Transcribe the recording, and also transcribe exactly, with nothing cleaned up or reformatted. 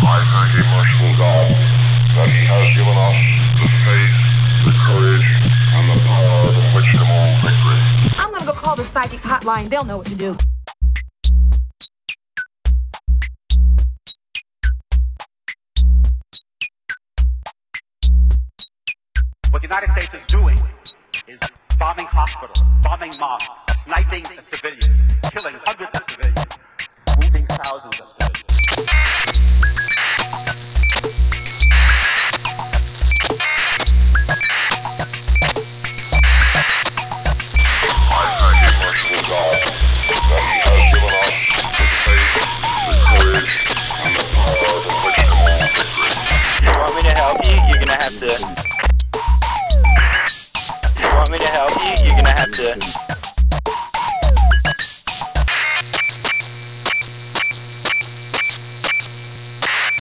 I thank a merciful God that He has given us the faith, the courage, and the power from which to mold victory. I'm gonna go call the psychic hotline. They'll know what to do. What the United States is doing is bombing hospitals, bombing mosques, sniping civilians, killing hundreds of civilians, wounding thousands of civilians. I thank a merciful God that He has given us the faith, the courage, and the power from which to mold victory. You want me to help you? You're gonna have to. You want me to help you? You're gonna have to.